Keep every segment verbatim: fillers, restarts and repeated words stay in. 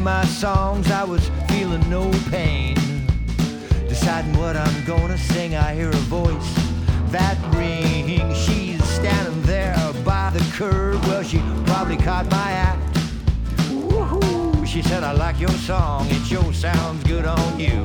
my songs, I was feeling no pain. Deciding what I'm gonna sing, I hear a voice that rings. She's standing there by the curb. Well, she probably caught my act. Woo-hoo. She said, I like your song, it sure sounds good on you.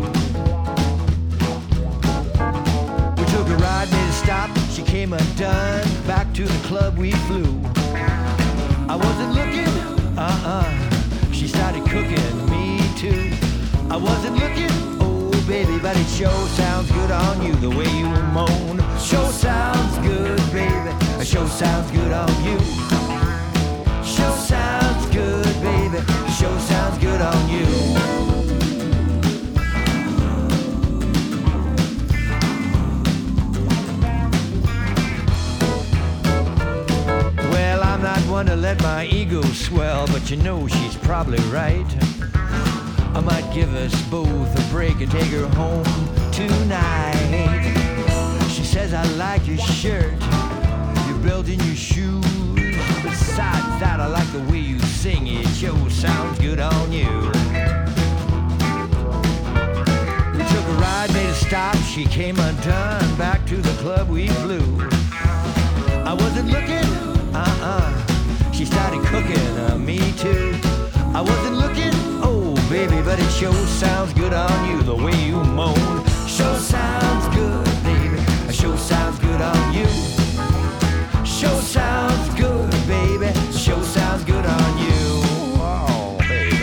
We took a ride, made a stop, she came undone. Back to the club we flew. I wasn't looking, uh-uh. She started cooking, me too. I wasn't looking, oh baby, but it sure sounds good on you. The way you moan, sure sounds good, baby. It sure sounds good on you. Sure sounds good, baby. It sure sounds good on you. One to let my ego swell, but you know she's probably right. I might give us both a break and take her home tonight. She says, I like your shirt, your belt and your shoes. Besides that, I like the way you sing it. Sure sounds good on you. We took a ride, made a stop, she came undone. Back to the club we flew. I wasn't looking, uh-uh. She started cooking, uh, me too. I wasn't looking, oh baby, but it sure sounds good on you. The way you moan, sure sounds good, baby. It sure sounds good on you. Sure sounds good, baby. Sure sounds good on you. Oh, baby.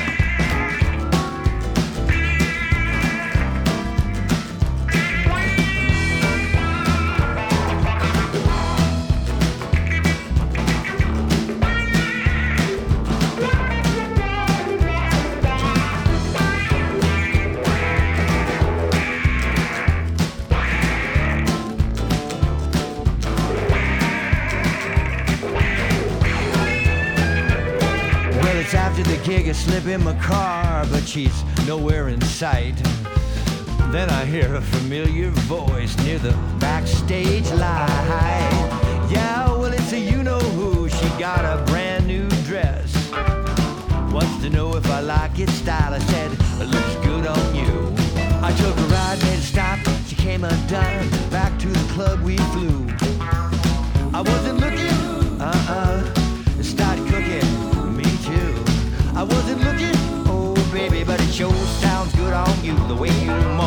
After the gig, I slip in my car, but she's nowhere in sight. Then I hear a familiar voice near the backstage light. Yeah, well, it's a you-know-who. She got a brand new dress. Wants to know if I like its style. I said, it looks good on you. I took a ride, made a stop. She came undone. Back to the club we flew. I wasn't looking, uh-uh. Started cooking. I wasn't looking, oh baby, but it sure sounds good on you. The way you